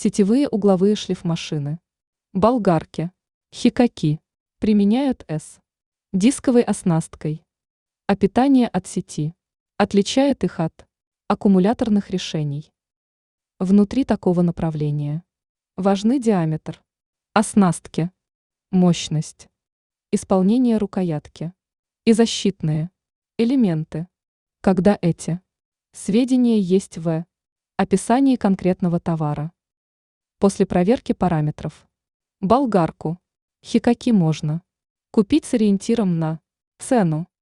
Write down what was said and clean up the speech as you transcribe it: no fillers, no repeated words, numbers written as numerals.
Сетевые угловые шлифмашины. Болгарки. Хикаки. Применяют с дисковой оснасткой. А питание от сети отличает их от аккумуляторных решений. Внутри такого направления важны диаметр оснастки, мощность, исполнение рукоятки и защитные элементы, когда эти сведения есть в описании конкретного товара. После проверки параметров болгарку Хикаки можно купить с ориентиром на цену.